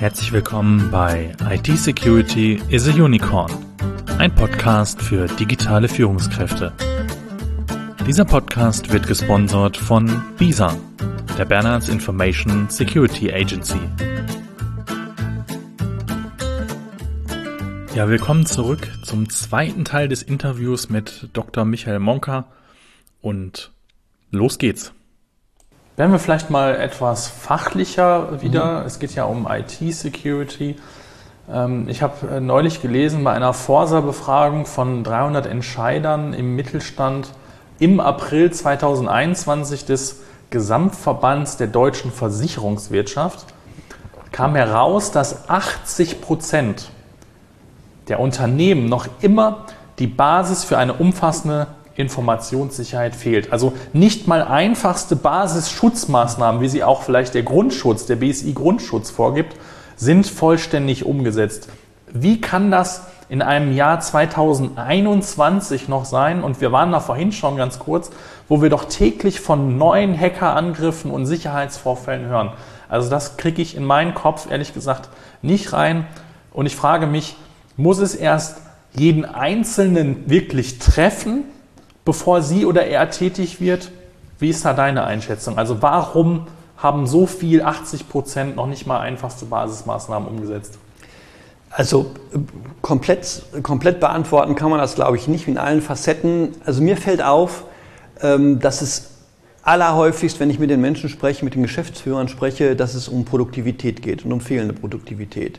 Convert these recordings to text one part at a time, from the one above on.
Herzlich willkommen bei IT Security is a Unicorn, ein Podcast für digitale Führungskräfte. Dieser Podcast wird gesponsert von BISA, der Bernards Information Security Agency. Ja, willkommen zurück zum zweiten Teil des Interviews mit Dr. Michael Monka und los geht's. Werden wir vielleicht mal etwas fachlicher wieder. Es geht ja um IT-Security. Ich habe neulich gelesen, bei einer Forsa-Befragung von 300 Entscheidern im Mittelstand im April 2021 des Gesamtverbands der deutschen Versicherungswirtschaft kam heraus, dass 80% der Unternehmen noch immer die Basis für eine umfassende Informationssicherheit fehlt. Also nicht mal einfachste Basisschutzmaßnahmen, wie sie auch vielleicht der Grundschutz, der BSI-Grundschutz vorgibt, sind vollständig umgesetzt. Wie kann das in einem Jahr 2021 noch sein? Und wir waren da vorhin schon ganz kurz, wo wir doch täglich von neuen Hackerangriffen und Sicherheitsvorfällen hören. Also das kriege ich in meinen Kopf, ehrlich gesagt, nicht rein. Und ich frage mich, muss es erst jeden Einzelnen wirklich treffen, bevor sie oder er tätig wird? Wie ist da deine Einschätzung? Also warum haben so viel, 80% noch nicht mal einfachste Basismaßnahmen umgesetzt? Also komplett beantworten kann man das, glaube ich, nicht in allen Facetten. Also mir fällt auf, dass es allerhäufigst, wenn ich mit den Menschen spreche, mit den Geschäftsführern spreche, dass es um Produktivität geht und um fehlende Produktivität.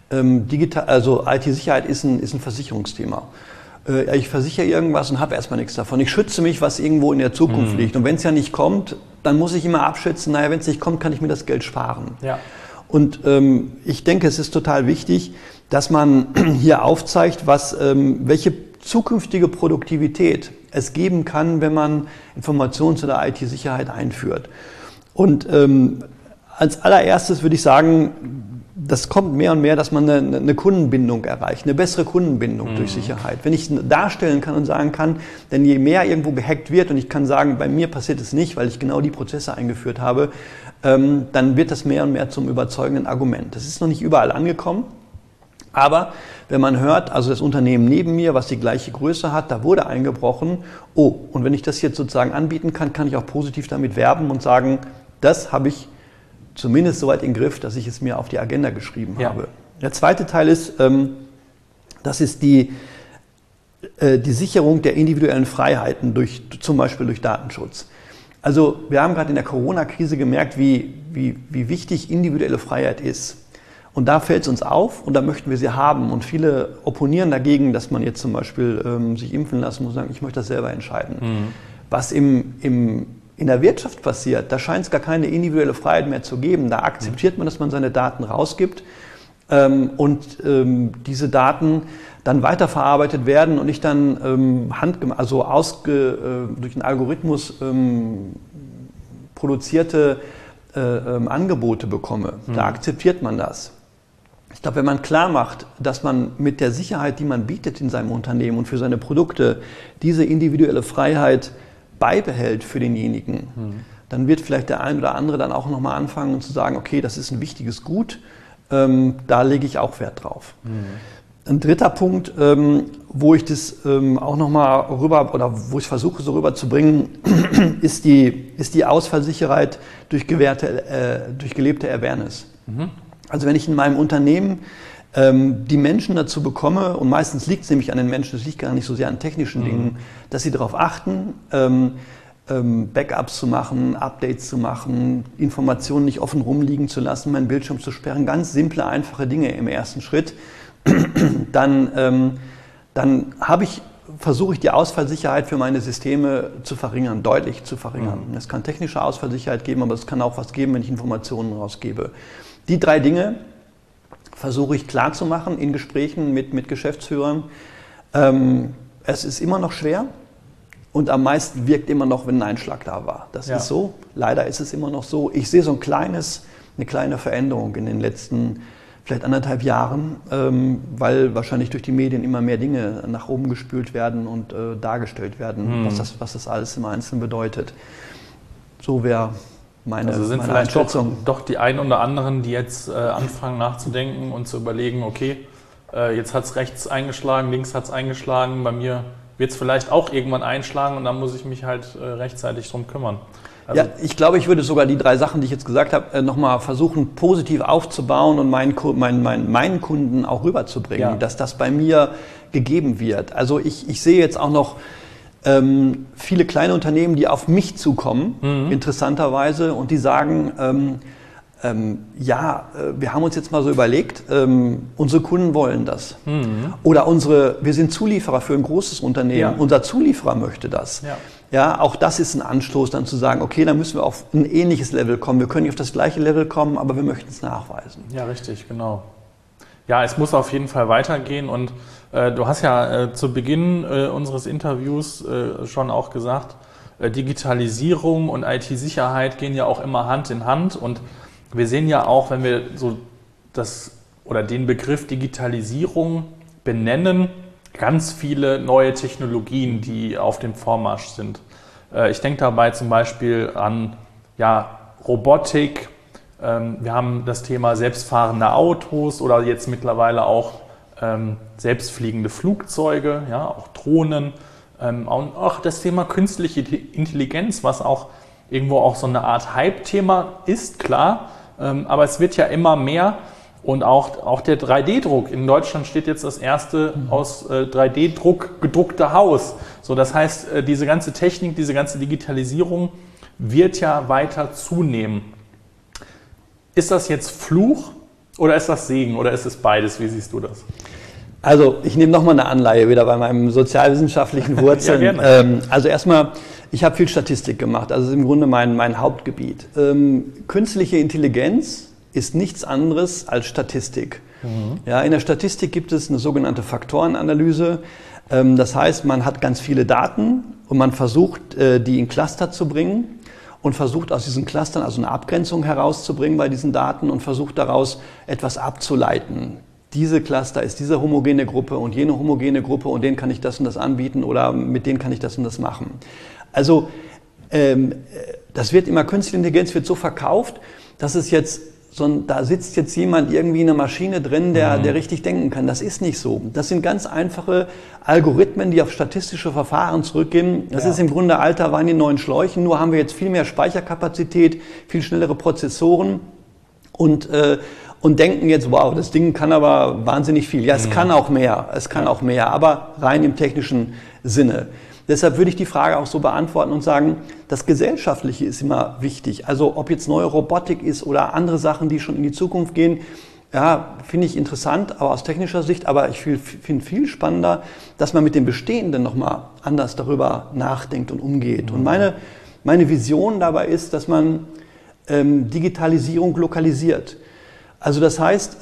Also IT-Sicherheit ist ein Versicherungsthema. Ich versichere irgendwas und habe erstmal nichts davon. Ich schütze mich, was irgendwo in der Zukunft liegt. Und wenn es ja nicht kommt, dann muss ich immer abschätzen, naja, wenn es nicht kommt, kann ich mir das Geld sparen. Ja. Und ich denke, es ist total wichtig, dass man hier aufzeigt, welche zukünftige Produktivität es geben kann, wenn man Informations- oder IT-Sicherheit einführt. Und als allererstes würde ich sagen, das kommt mehr und mehr, dass man eine Kundenbindung erreicht, eine bessere Kundenbindung durch Sicherheit. Wenn ich darstellen kann und sagen kann, denn je mehr irgendwo gehackt wird und ich kann sagen, bei mir passiert es nicht, weil ich genau die Prozesse eingeführt habe, dann wird das mehr und mehr zum überzeugenden Argument. Das ist noch nicht überall angekommen, aber wenn man hört, also das Unternehmen neben mir, was die gleiche Größe hat, da wurde eingebrochen, und wenn ich das jetzt sozusagen anbieten kann, kann ich auch positiv damit werben und sagen, das habe ich zumindest soweit in den Griff, dass ich es mir auf die Agenda geschrieben habe. Der zweite Teil ist, das ist die Sicherung der individuellen Freiheiten, zum Beispiel durch Datenschutz. Also wir haben gerade in der Corona-Krise gemerkt, wie wichtig individuelle Freiheit ist. Und da fällt es uns auf und da möchten wir sie haben. Und viele opponieren dagegen, dass man jetzt zum Beispiel sich impfen lassen muss und sagen, ich möchte das selber entscheiden. Was in der Wirtschaft passiert, da scheint es gar keine individuelle Freiheit mehr zu geben. Da akzeptiert man, dass man seine Daten rausgibt und diese Daten dann weiterverarbeitet werden und ich dann durch einen Algorithmus produzierte Angebote bekomme. Da akzeptiert man das. Ich glaube, wenn man klar macht, dass man mit der Sicherheit, die man bietet in seinem Unternehmen und für seine Produkte, diese individuelle Freiheit beibehält für denjenigen, dann wird vielleicht der ein oder andere dann auch nochmal anfangen zu sagen, okay, das ist ein wichtiges Gut, da lege ich auch Wert drauf. Ein dritter Punkt, wo ich das auch nochmal wo ich versuche so rüberzubringen, ist die Ausfallsicherheit durch gelebte Awareness. Also wenn ich in meinem Unternehmen die Menschen dazu bekomme, und meistens liegt es nämlich an den Menschen, es liegt gar nicht so sehr an technischen Dingen, dass sie darauf achten, Backups zu machen, Updates zu machen, Informationen nicht offen rumliegen zu lassen, meinen Bildschirm zu sperren, ganz simple, einfache Dinge im ersten Schritt, dann versuche ich die Ausfallsicherheit für meine Systeme zu verringern, deutlich zu verringern. Es kann technische Ausfallsicherheit geben, aber es kann auch was geben, wenn ich Informationen rausgebe. Die 3 Dinge versuche ich klarzumachen in Gesprächen mit Geschäftsführern. Es ist immer noch schwer und am meisten wirkt immer noch, wenn ein Einschlag da war. Das ist so. Leider ist es immer noch so. Ich sehe so eine kleine Veränderung in den letzten vielleicht 1,5 Jahren, weil wahrscheinlich durch die Medien immer mehr Dinge nach oben gespült werden und dargestellt werden, was das alles im Einzelnen bedeutet. So wäre Also sind vielleicht doch die einen oder anderen, die jetzt anfangen nachzudenken und zu überlegen, okay, jetzt hat es rechts eingeschlagen, links hat es eingeschlagen, bei mir wird es vielleicht auch irgendwann einschlagen und dann muss ich mich halt rechtzeitig drum kümmern. Also ich glaube, ich würde sogar die 3 Sachen, die ich jetzt gesagt habe, nochmal versuchen, positiv aufzubauen und meinen Kunden auch rüberzubringen, dass das bei mir gegeben wird. Also ich sehe jetzt auch noch viele kleine Unternehmen, die auf mich zukommen, interessanterweise, und die sagen, wir haben uns jetzt mal so überlegt, unsere Kunden wollen das. Oder wir sind Zulieferer für ein großes Unternehmen, unser Zulieferer möchte das. Ja, auch das ist ein Anstoß, dann zu sagen, okay, dann müssen wir auf ein ähnliches Level kommen. Wir können nicht auf das gleiche Level kommen, aber wir möchten es nachweisen. Ja, richtig, genau. Ja, es muss auf jeden Fall weitergehen und du hast ja zu Beginn unseres Interviews schon auch gesagt, Digitalisierung und IT-Sicherheit gehen ja auch immer Hand in Hand und wir sehen ja auch, wenn wir so den Begriff Digitalisierung benennen, ganz viele neue Technologien, die auf dem Vormarsch sind. Ich denke dabei zum Beispiel an Robotik. Wir haben das Thema selbstfahrende Autos oder jetzt mittlerweile auch selbstfliegende Flugzeuge, auch Drohnen. Und auch das Thema künstliche Intelligenz, was auch irgendwo auch so eine Art Hype-Thema ist, klar. Aber es wird ja immer mehr. Und auch der 3D-Druck. In Deutschland steht jetzt das erste aus 3D-Druck gedruckte Haus. So, das heißt, diese ganze Technik, diese ganze Digitalisierung wird ja weiter zunehmen. Ist das jetzt Fluch oder ist das Segen oder ist es beides? Wie siehst du das? Also ich nehme nochmal eine Anleihe wieder bei meinem sozialwissenschaftlichen Wurzeln. Ja, gerne. Also erstmal, ich habe viel Statistik gemacht. Also das ist im Grunde mein Hauptgebiet. Künstliche Intelligenz ist nichts anderes als Statistik. Ja, in der Statistik gibt es eine sogenannte Faktorenanalyse. Das heißt, man hat ganz viele Daten und man versucht, die in Cluster zu bringen und versucht aus diesen Clustern also eine Abgrenzung herauszubringen bei diesen Daten und versucht daraus etwas abzuleiten. Diese Cluster ist diese homogene Gruppe und jene homogene Gruppe und denen kann ich das und das anbieten oder mit denen kann ich das und das machen. Also das wird immer, künstliche Intelligenz wird so verkauft, dass es jetzt da sitzt jetzt jemand irgendwie in einer Maschine drin, der richtig denken kann. Das ist nicht so. Das sind ganz einfache Algorithmen, die auf statistische Verfahren zurückgehen. Das ist im Grunde alter Wein in neuen Schläuchen, nur haben wir jetzt viel mehr Speicherkapazität, viel schnellere Prozessoren und denken jetzt, wow, das Ding kann aber wahnsinnig viel. Ja, es kann auch mehr, aber rein im technischen Sinne. Deshalb würde ich die Frage auch so beantworten und sagen, das Gesellschaftliche ist immer wichtig. Also ob jetzt neue Robotik ist oder andere Sachen, die schon in die Zukunft gehen, ja, finde ich interessant, aber aus technischer Sicht. Aber ich finde viel spannender, dass man mit dem Bestehenden nochmal anders darüber nachdenkt und umgeht. Und meine Vision dabei ist, dass man Digitalisierung lokalisiert. Also das heißt,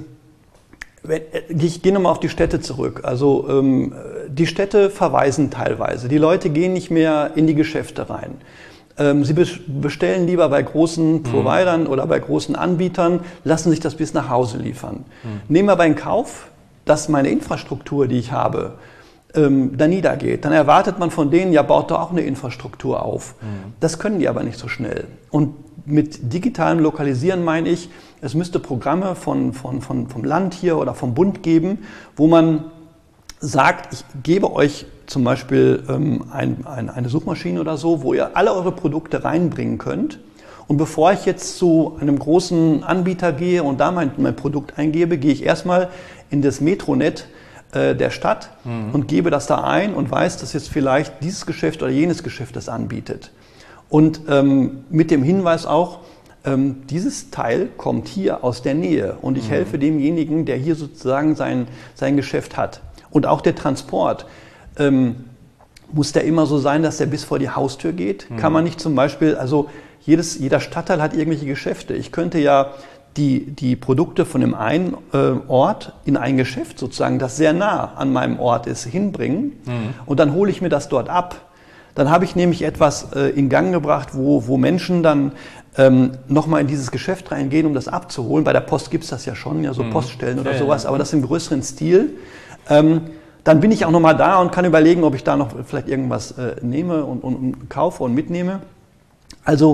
ich gehe nochmal auf die Städte zurück. Also die Städte verweisen teilweise. Die Leute gehen nicht mehr in die Geschäfte rein. Sie bestellen lieber bei großen Providern oder bei großen Anbietern, lassen sich das bis nach Hause liefern. Nehmen wir aber in Kauf, dass meine Infrastruktur, die ich habe, da niedergeht. Dann erwartet man von denen, ja, baut doch auch eine Infrastruktur auf. Das können die aber nicht so schnell. Und mit digitalem Lokalisieren meine ich, es müsste Programme vom Land hier oder vom Bund geben, wo man sagt, ich gebe euch zum Beispiel eine Suchmaschine oder so, wo ihr alle eure Produkte reinbringen könnt. Und bevor ich jetzt zu einem großen Anbieter gehe und da mein Produkt eingebe, gehe ich erstmal in das Metronet der Stadt und gebe das da ein und weiß, dass jetzt vielleicht dieses Geschäft oder jenes Geschäft das anbietet. Und mit dem Hinweis auch, dieses Teil kommt hier aus der Nähe und ich helfe demjenigen, der hier sozusagen sein Geschäft hat. Und auch der Transport, muss der immer so sein, dass der bis vor die Haustür geht? Kann man nicht zum Beispiel, also jeder Stadtteil hat irgendwelche Geschäfte. Ich könnte ja die Produkte von dem einen Ort in ein Geschäft sozusagen, das sehr nah an meinem Ort ist, hinbringen und dann hole ich mir das dort ab. Dann habe ich nämlich etwas in Gang gebracht, wo Menschen dann nochmal in dieses Geschäft reingehen, um das abzuholen. Bei der Post gibt es das ja schon, ja, so Poststellen oder sowas, aber das im größeren Stil. Dann bin ich auch nochmal da und kann überlegen, ob ich da noch vielleicht irgendwas nehme und kaufe und mitnehme. Also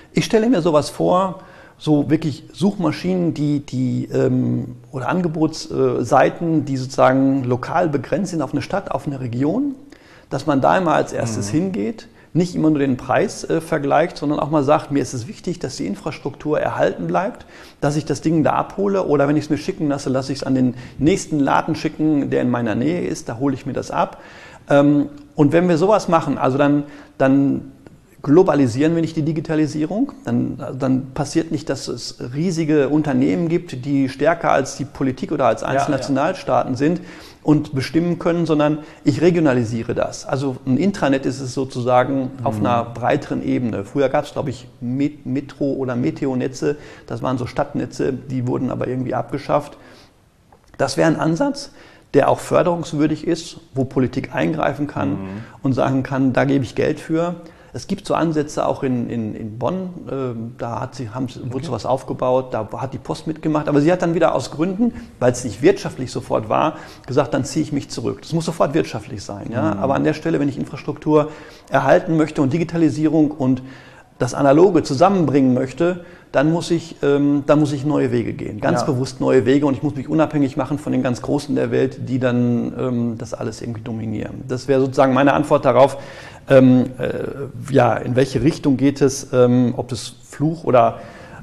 Ich stelle mir sowas vor, so wirklich Suchmaschinen, oder Angebotsseiten, die sozusagen lokal begrenzt sind auf eine Stadt, auf eine Region, dass man da immer als erstes hingeht, nicht immer nur den Preis vergleicht, sondern auch mal sagt, mir ist es wichtig, dass die Infrastruktur erhalten bleibt, dass ich das Ding da abhole oder wenn ich es mir schicken lasse, lasse ich es an den nächsten Laden schicken, der in meiner Nähe ist, da hole ich mir das ab. Und wenn wir sowas machen, also dann globalisieren wir nicht die Digitalisierung, dann passiert nicht, dass es riesige Unternehmen gibt, die stärker als die Politik oder als einzelne Nationalstaaten sind und bestimmen können, sondern ich regionalisiere das. Also ein Intranet ist es sozusagen auf einer breiteren Ebene. Früher gab es, glaube ich, Metro- oder Meteo-Netze, das waren so Stadtnetze, die wurden aber irgendwie abgeschafft. Das wäre ein Ansatz, der auch förderungswürdig ist, wo Politik eingreifen kann und sagen kann, da gebe ich Geld für. Es gibt so Ansätze auch in Bonn, wurde sowas aufgebaut, da hat die Post mitgemacht, aber sie hat dann wieder aus Gründen, weil es nicht wirtschaftlich sofort war, gesagt, dann ziehe ich mich zurück. Das muss sofort wirtschaftlich sein. Ja? Aber an der Stelle, wenn ich Infrastruktur erhalten möchte und Digitalisierung und das Analoge zusammenbringen möchte, dann muss ich neue Wege gehen. Ganz bewusst neue Wege und ich muss mich unabhängig machen von den ganz Großen der Welt, die dann das alles irgendwie dominieren. Das wäre sozusagen meine Antwort darauf, in welche Richtung geht es, ob das Fluch oder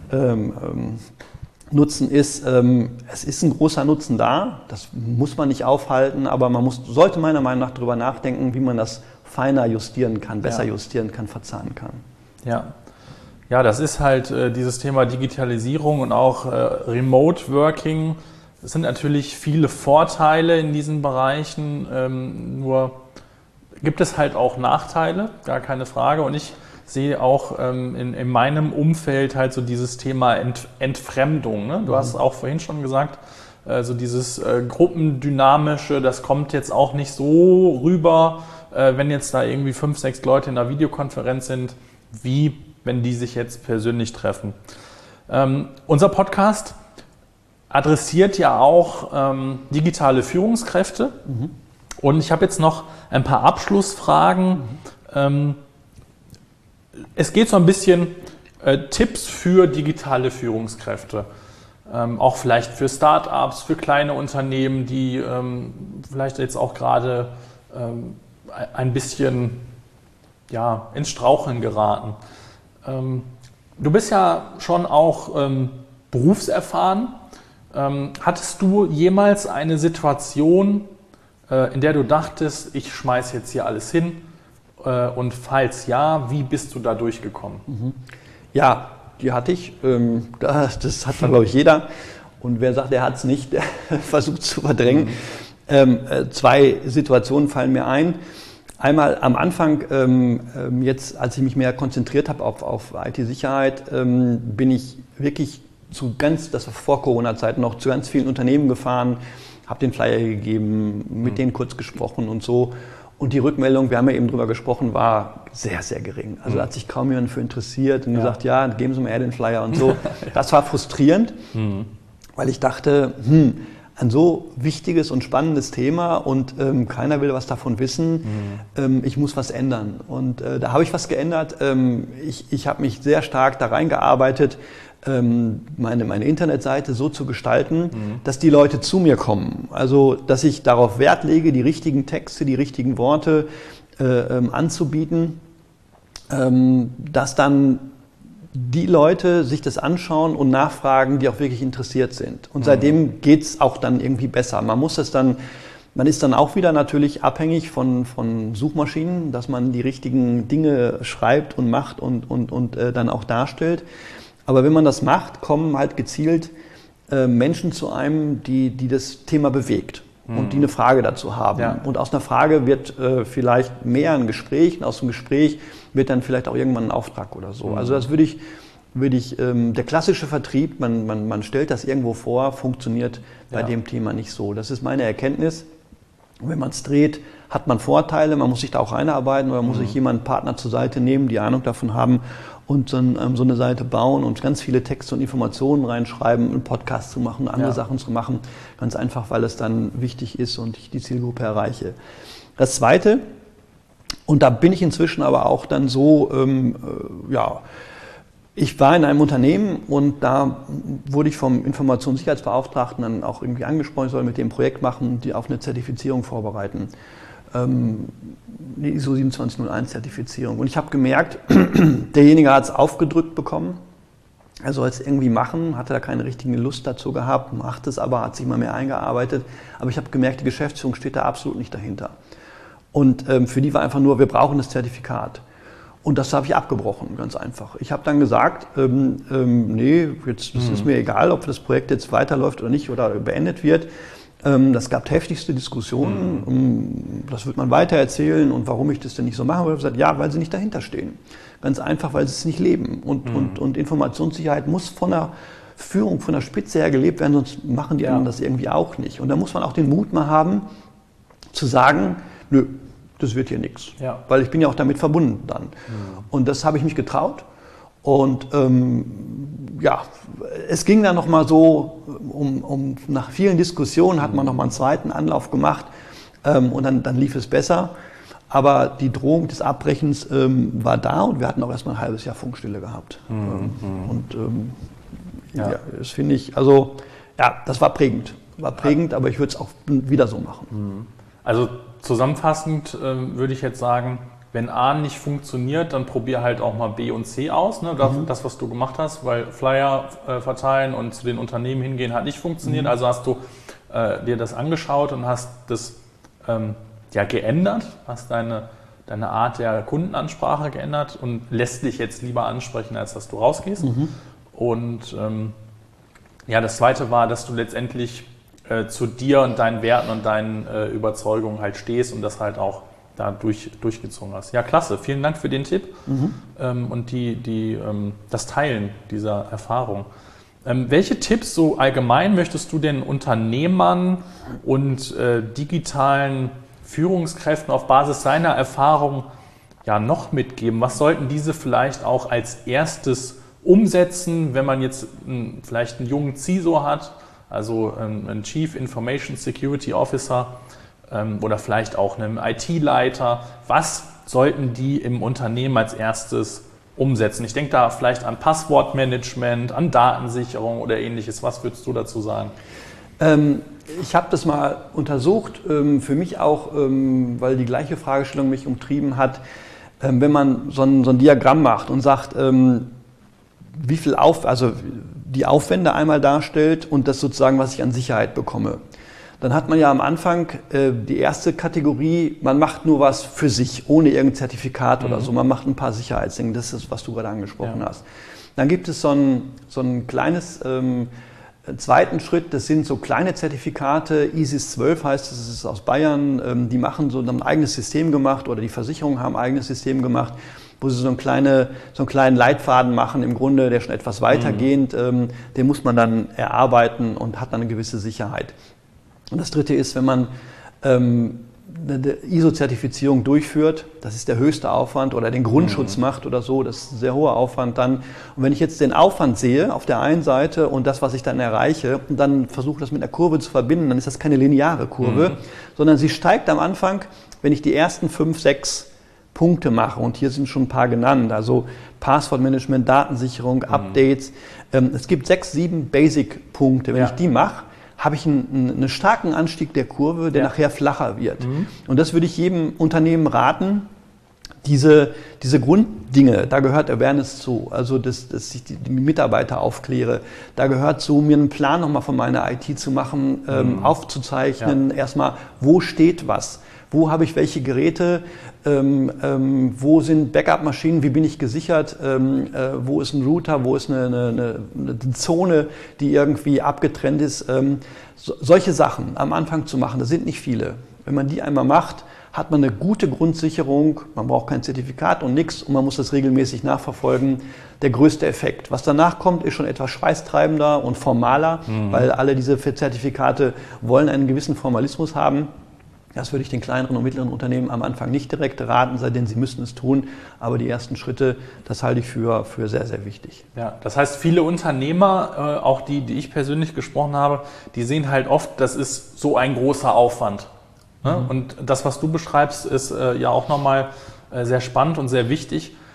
Nutzen ist. Es ist ein großer Nutzen da, das muss man nicht aufhalten, aber man sollte meiner Meinung nach darüber nachdenken, wie man das feiner justieren kann, besser justieren kann, verzahnen kann. Ja, das ist halt dieses Thema Digitalisierung und auch Remote Working. Es sind natürlich viele Vorteile in diesen Bereichen, nur gibt es halt auch Nachteile, gar keine Frage. Und ich sehe auch in meinem Umfeld halt so dieses Thema Entfremdung. Ne? Du hast es auch vorhin schon gesagt, so dieses Gruppendynamische, das kommt jetzt auch nicht so rüber, wenn jetzt da irgendwie 5, 6 Leute in einer Videokonferenz sind, wie wenn die sich jetzt persönlich treffen. Unser Podcast adressiert ja auch digitale Führungskräfte. Und ich habe jetzt noch ein paar Abschlussfragen. Es geht so ein bisschen Tipps für digitale Führungskräfte. Auch vielleicht für Start-ups, für kleine Unternehmen, die vielleicht jetzt auch gerade ein bisschen ins Straucheln geraten. Du bist ja schon auch berufserfahren. Hattest du jemals eine Situation, in der du dachtest, ich schmeiß jetzt hier alles hin? Und falls ja, wie bist du da durchgekommen? Ja, die hatte ich. Das hat, glaube ich, jeder. Und wer sagt, er hat es nicht, der versucht zu verdrängen. 2 Situationen fallen mir ein. Einmal am Anfang, jetzt als ich mich mehr konzentriert habe auf IT-Sicherheit, bin ich wirklich das war vor Corona-Zeiten noch, zu ganz vielen Unternehmen gefahren, habe den Flyer gegeben, mit denen kurz gesprochen und so. Und die Rückmeldung, wir haben ja eben drüber gesprochen, war sehr, sehr gering. Also da hat sich kaum jemand für interessiert und gesagt, ja, geben Sie mir eher den Flyer und so. Das war frustrierend, weil ich dachte, ein so wichtiges und spannendes Thema und keiner will was davon wissen. Ich muss was ändern. Und da habe ich was geändert. Ich habe mich sehr stark da reingearbeitet, meine Internetseite so zu gestalten, dass die Leute zu mir kommen. Also, dass ich darauf Wert lege, die richtigen Texte, die richtigen Worte anzubieten, dass dann die Leute sich das anschauen und nachfragen, die auch wirklich interessiert sind. Und seitdem geht's auch dann irgendwie besser. Man ist dann auch wieder natürlich abhängig von Suchmaschinen, dass man die richtigen Dinge schreibt und macht und dann auch darstellt. Aber wenn man das macht, kommen halt gezielt Menschen zu einem, die das Thema bewegt und die eine Frage dazu haben. Ja. Und aus einer Frage wird vielleicht mehr ein Gespräch, und aus dem Gespräch wird dann vielleicht auch irgendwann ein Auftrag oder so. Also das würde ich der klassische Vertrieb, man stellt das irgendwo vor, funktioniert bei dem Thema nicht so. Das ist meine Erkenntnis. Und wenn man es dreht, hat man Vorteile, man muss sich da auch reinarbeiten oder muss sich jemand, einen Partner zur Seite nehmen, die Ahnung davon haben und dann so eine Seite bauen und ganz viele Texte und Informationen reinschreiben, einen Podcast zu machen, andere Sachen zu machen. Ganz einfach, weil es dann wichtig ist und ich die Zielgruppe erreiche. Das Zweite, und da bin ich inzwischen aber auch dann so, Ich war in einem Unternehmen und da wurde ich vom Informationssicherheitsbeauftragten dann auch irgendwie angesprochen, ich soll mit dem Projekt machen, die auf eine Zertifizierung vorbereiten. Eine ISO 27001 Zertifizierung. Und ich habe gemerkt, derjenige hat es aufgedrückt bekommen. Er soll es irgendwie machen, hatte da keine richtige Lust dazu gehabt, macht es aber, hat sich immer mehr eingearbeitet. Aber ich habe gemerkt, die Geschäftsführung steht da absolut nicht dahinter. Und für die war einfach nur, wir brauchen das Zertifikat. Und das habe ich abgebrochen, ganz einfach. Ich habe dann gesagt, nee, jetzt das ist mir egal, ob das Projekt jetzt weiterläuft oder nicht oder beendet wird. Das gab heftigste Diskussionen, das wird man weitererzählen und warum ich das denn nicht so mache. Ich habe gesagt, ja, weil sie nicht dahinter stehen. Ganz einfach, weil sie es nicht leben. Und Informationssicherheit muss von der Führung, von der Spitze her gelebt werden, sonst machen die anderen das irgendwie auch nicht. Und da muss man auch den Mut mal haben, zu sagen, nö, das wird hier nichts. Ja. Weil ich bin ja auch damit verbunden dann. Und das habe ich mich getraut. Und es ging dann nochmal so, nach vielen Diskussionen hat man nochmal einen zweiten Anlauf gemacht und dann lief es besser. Aber die Drohung des Abbrechens war da und wir hatten auch erstmal ein halbes Jahr Funkstille gehabt. Das finde ich, also ja, das war prägend. Aber ich würde es auch wieder so machen. Also zusammenfassend würde ich jetzt sagen, wenn A nicht funktioniert, dann probier halt auch mal B und C aus. Ne? Das, was du gemacht hast, weil Flyer verteilen und zu den Unternehmen hingehen hat nicht funktioniert. Also hast du dir das angeschaut und hast das geändert, hast deine Art der Kundenansprache geändert und lässt dich jetzt lieber ansprechen, als dass du rausgehst. Und das Zweite war, dass du letztendlich zu dir und deinen Werten und deinen Überzeugungen halt stehst und das halt auch da durchgezogen hast. Ja, klasse. Vielen Dank für den Tipp und das Teilen dieser Erfahrung. Welche Tipps so allgemein möchtest du den Unternehmern und digitalen Führungskräften auf Basis seiner Erfahrung noch mitgeben? Was sollten diese vielleicht auch als erstes umsetzen, wenn man jetzt vielleicht einen jungen CISO hat, also einen Chief Information Security Officer, oder vielleicht auch einem IT-Leiter. Was sollten die im Unternehmen als erstes umsetzen? Ich denke da vielleicht an Passwortmanagement, an Datensicherung oder ähnliches. Was würdest du dazu sagen? Ich habe das mal untersucht, für mich auch, weil die gleiche Fragestellung mich umtrieben hat. Wenn man so ein Diagramm macht und sagt, wie viel die Aufwände einmal darstellt und das sozusagen, was ich an Sicherheit bekomme. Dann hat man ja am Anfang die erste Kategorie, man macht nur was für sich, ohne irgendein Zertifikat oder so. Man macht ein paar Sicherheitsdinge, das ist, was du gerade angesprochen hast. Dann gibt es so ein kleines zweiten Schritt, das sind so kleine Zertifikate, ISIS 12 heißt es, das ist aus Bayern, die machen so ein eigenes System gemacht oder die Versicherungen haben ein eigenes System gemacht, wo sie so einen kleinen Leitfaden machen, im Grunde, der schon etwas weitergehend, den muss man dann erarbeiten und hat dann eine gewisse Sicherheit. Und das Dritte ist, wenn man eine ISO-Zertifizierung durchführt, das ist der höchste Aufwand, oder den Grundschutz macht oder so, das ist ein sehr hoher Aufwand dann. Und wenn ich jetzt den Aufwand sehe auf der einen Seite und das, was ich dann erreiche, und dann versuche das mit einer Kurve zu verbinden, dann ist das keine lineare Kurve, sondern sie steigt am Anfang, wenn ich die ersten 5, 6 Punkte mache, und hier sind schon ein paar genannt, also Passwortmanagement, Datensicherung, Updates. Es gibt 6, 7 Basic-Punkte. Wenn ich die mache, habe ich einen starken Anstieg der Kurve, der nachher flacher wird. Und das würde ich jedem Unternehmen raten, diese Grunddinge, da gehört Awareness zu, also dass ich die Mitarbeiter aufkläre, da gehört zu, mir einen Plan nochmal von meiner IT zu machen, aufzuzeichnen, erstmal, wo steht was, wo habe ich welche Geräte, wo sind Backup-Maschinen, wie bin ich gesichert, wo ist ein Router, wo ist eine Zone, die irgendwie abgetrennt ist. Solche Sachen am Anfang zu machen, das sind nicht viele. Wenn man die einmal macht, hat man eine gute Grundsicherung, man braucht kein Zertifikat und nichts und man muss das regelmäßig nachverfolgen. Der größte Effekt. Was danach kommt, ist schon etwas schweißtreibender und formaler, weil alle diese Zertifikate wollen einen gewissen Formalismus haben. Das würde ich den kleineren und mittleren Unternehmen am Anfang nicht direkt raten, sei denn sie müssen es tun. Aber die ersten Schritte, das halte ich für sehr, sehr wichtig. Ja, das heißt, viele Unternehmer, auch die ich persönlich gesprochen habe, die sehen halt oft, das ist so ein großer Aufwand. Ne? Und das, was du beschreibst, ist ja auch nochmal sehr spannend und sehr wichtig,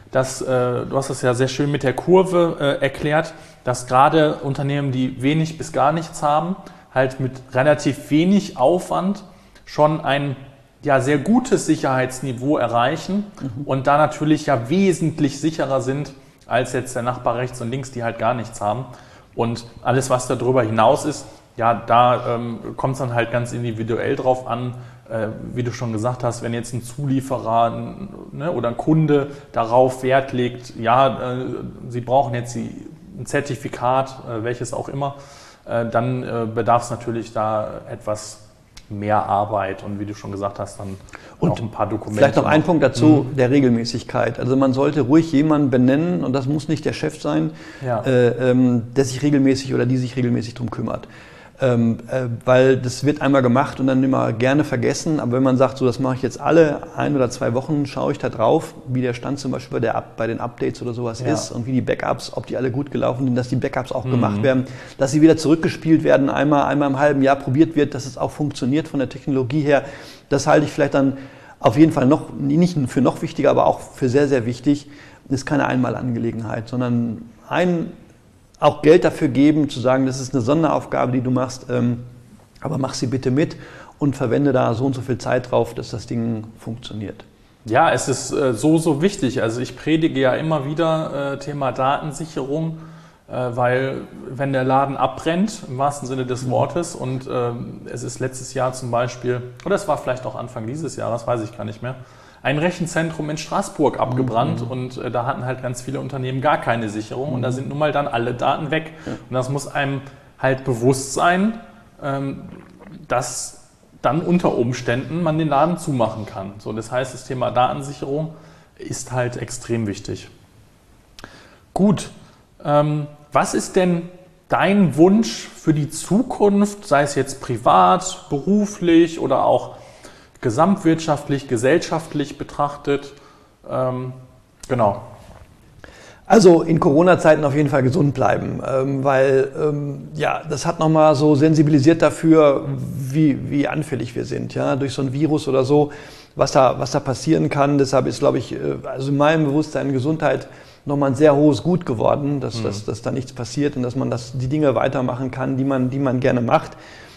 dass, du hast es ja sehr schön mit der Kurve erklärt, dass gerade Unternehmen, die wenig bis gar nichts haben, halt mit relativ wenig Aufwand schon ein sehr gutes Sicherheitsniveau erreichen und da natürlich ja wesentlich sicherer sind als jetzt der Nachbar rechts und links, die halt gar nichts haben. Und alles, was darüber hinaus ist, da kommt es dann halt ganz individuell drauf an, wie du schon gesagt hast, wenn jetzt ein Zulieferer oder ein Kunde darauf Wert legt, sie brauchen jetzt ein Zertifikat, welches auch immer, dann bedarf es natürlich da etwas mehr Arbeit und wie du schon gesagt hast, dann und auch ein paar Dokumente. Vielleicht noch ein Punkt dazu, der Regelmäßigkeit. Also man sollte ruhig jemanden benennen, und das muss nicht der Chef sein, der sich regelmäßig oder die sich regelmäßig drum kümmert. Weil das wird einmal gemacht und dann immer gerne vergessen. Aber wenn man sagt, so das mache ich jetzt alle 1 oder 2 Wochen, schaue ich da drauf, wie der Stand zum Beispiel bei den Updates oder sowas ist und wie die Backups, ob die alle gut gelaufen sind, dass die Backups auch gemacht werden, dass sie wieder zurückgespielt werden, einmal im halben Jahr probiert wird, dass es auch funktioniert von der Technologie her. Das halte ich vielleicht dann auf jeden Fall nicht für noch wichtiger, aber auch für sehr, sehr wichtig. Das ist keine Einmalangelegenheit, sondern auch Geld dafür geben, zu sagen, das ist eine Sonderaufgabe, die du machst, aber mach sie bitte mit und verwende da so und so viel Zeit drauf, dass das Ding funktioniert. Ja, es ist so wichtig. Also ich predige ja immer wieder Thema Datensicherung, weil wenn der Laden abbrennt, im wahrsten Sinne des Wortes, und es ist letztes Jahr zum Beispiel, oder es war vielleicht auch Anfang dieses Jahres, weiß ich gar nicht mehr, ein Rechenzentrum in Straßburg abgebrannt und da hatten halt ganz viele Unternehmen gar keine Sicherung und da sind nun mal dann alle Daten weg. Und das muss einem halt bewusst sein, dass dann unter Umständen man den Laden zumachen kann. So, das heißt, das Thema Datensicherung ist halt extrem wichtig. Gut, was ist denn dein Wunsch für die Zukunft, sei es jetzt privat, beruflich oder auch gesamtwirtschaftlich, gesellschaftlich betrachtet? Genau. Also in Corona-Zeiten auf jeden Fall gesund bleiben, weil das hat nochmal so sensibilisiert dafür, wie anfällig wir sind, durch so ein Virus oder so, was da passieren kann. Deshalb ist, glaube ich, also in meinem Bewusstsein Gesundheit nochmal ein sehr hohes Gut geworden, dass da nichts passiert und dass man die Dinge weitermachen kann, die man gerne macht.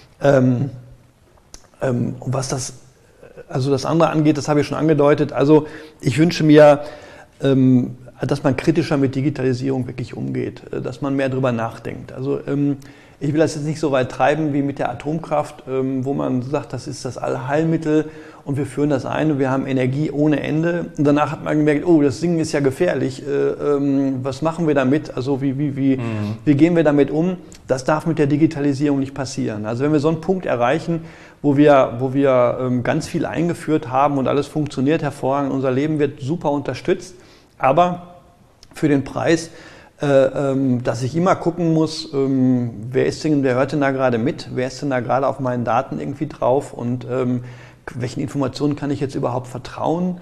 Was das andere angeht, das habe ich schon angedeutet. Also ich wünsche mir, dass man kritischer mit Digitalisierung wirklich umgeht, dass man mehr drüber nachdenkt. Also ich will das jetzt nicht so weit treiben wie mit der Atomkraft, wo man sagt, das ist das Allheilmittel und wir führen das ein und wir haben Energie ohne Ende. Und danach hat man gemerkt, oh, das Ding ist ja gefährlich, was machen wir damit? Also wie gehen wir damit um? Das darf mit der Digitalisierung nicht passieren. Also wenn wir so einen Punkt erreichen, wo wir ganz viel eingeführt haben und alles funktioniert hervorragend, unser Leben wird super unterstützt, aber für den Preis, dass ich immer gucken muss, wer hört denn da gerade mit, wer ist denn da gerade auf meinen Daten irgendwie drauf und welchen Informationen kann ich jetzt überhaupt vertrauen,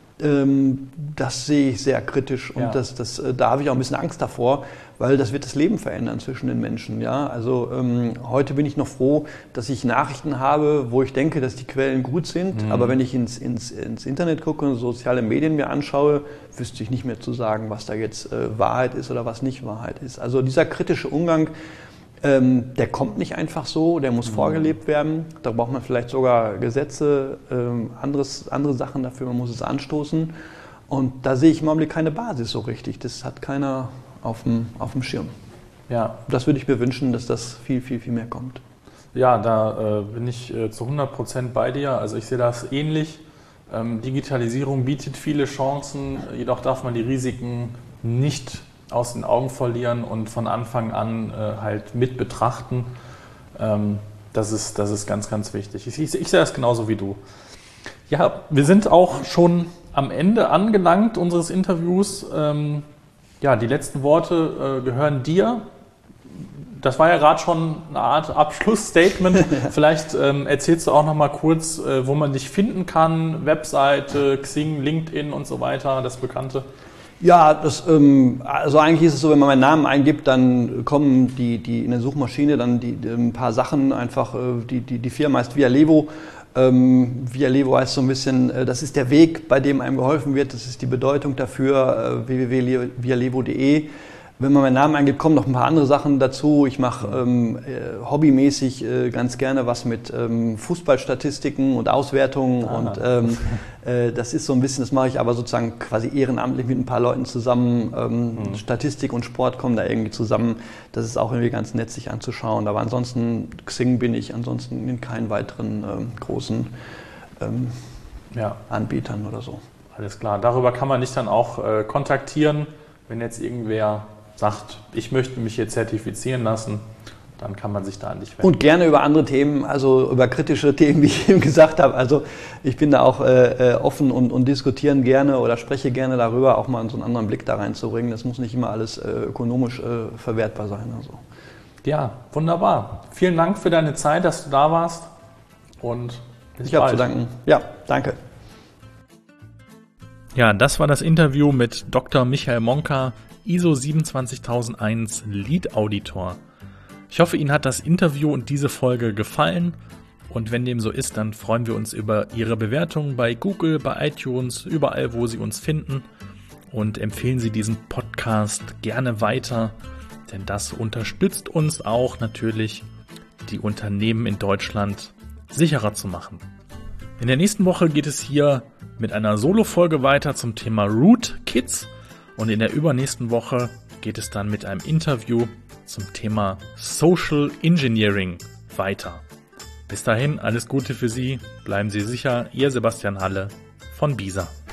das sehe ich sehr kritisch und da habe ich auch ein bisschen Angst davor, weil das wird das Leben verändern zwischen den Menschen. Ja? Also heute bin ich noch froh, dass ich Nachrichten habe, wo ich denke, dass die Quellen gut sind, aber wenn ich ins Internet gucke und soziale Medien mir anschaue, wüsste ich nicht mehr zu sagen, was da jetzt Wahrheit ist oder was nicht Wahrheit ist. Also dieser kritische Umgang, der kommt nicht einfach so, der muss vorgelebt werden. Da braucht man vielleicht sogar Gesetze, andere Sachen dafür, man muss es anstoßen. Und da sehe ich im Augenblick keine Basis so richtig. Das hat keiner auf dem Schirm. Ja. Das würde ich mir wünschen, dass das viel, viel, viel mehr kommt. Ja, da bin ich zu 100% bei dir. Also ich sehe das ähnlich. Digitalisierung bietet viele Chancen, jedoch darf man die Risiken nicht aus den Augen verlieren und von Anfang an halt mit betrachten. Das ist ganz, ganz wichtig. Ich sehe das genauso wie du. Ja, wir sind auch schon am Ende angelangt unseres Interviews. Die letzten Worte gehören dir. Das war ja gerade schon eine Art Abschlussstatement. Vielleicht erzählst du auch noch mal kurz, wo man dich finden kann. Webseite, Xing, LinkedIn und so weiter, das Bekannte. Ja, also eigentlich ist es so, wenn man meinen Namen eingibt, dann kommen die in der Suchmaschine dann ein paar Sachen einfach, die Firma heißt Vialevo, Via Levo heißt so ein bisschen, das ist der Weg, bei dem einem geholfen wird, das ist die Bedeutung dafür, www.vialevo.de. Wenn man meinen Namen eingibt, kommen noch ein paar andere Sachen dazu. Ich mache hobbymäßig ganz gerne was mit Fußballstatistiken und Auswertungen. Das ist so ein bisschen, das mache ich aber sozusagen quasi ehrenamtlich mit ein paar Leuten zusammen. Statistik und Sport kommen da irgendwie zusammen. Das ist auch irgendwie ganz nett, sich anzuschauen. Aber ansonsten, Xing bin ich ansonsten in keinen weiteren großen Anbietern oder so. Alles klar. Darüber kann man dich dann auch kontaktieren, wenn jetzt irgendwer sagt, ich möchte mich hier zertifizieren lassen, dann kann man sich da an dich wenden. Und gerne über andere Themen, also über kritische Themen, wie ich eben gesagt habe. Also ich bin da auch offen und diskutieren gerne oder spreche gerne darüber, auch mal so einen anderen Blick da reinzubringen. Das muss nicht immer alles ökonomisch verwertbar sein. Also. Ja, wunderbar. Vielen Dank für deine Zeit, dass du da warst. Und ich habe zu danken. Ja, danke. Ja, das war das Interview mit Dr. Michael Monka, ISO 27001 Lead Auditor. Ich hoffe, Ihnen hat das Interview und diese Folge gefallen. Und wenn dem so ist, dann freuen wir uns über Ihre Bewertung bei Google, bei iTunes, überall, wo Sie uns finden. Und empfehlen Sie diesen Podcast gerne weiter, denn das unterstützt uns auch natürlich, die Unternehmen in Deutschland sicherer zu machen. In der nächsten Woche geht es hier mit einer Solo-Folge weiter zum Thema Rootkits. Und in der übernächsten Woche geht es dann mit einem Interview zum Thema Social Engineering weiter. Bis dahin, alles Gute für Sie, bleiben Sie sicher, Ihr Sebastian Halle von BISA.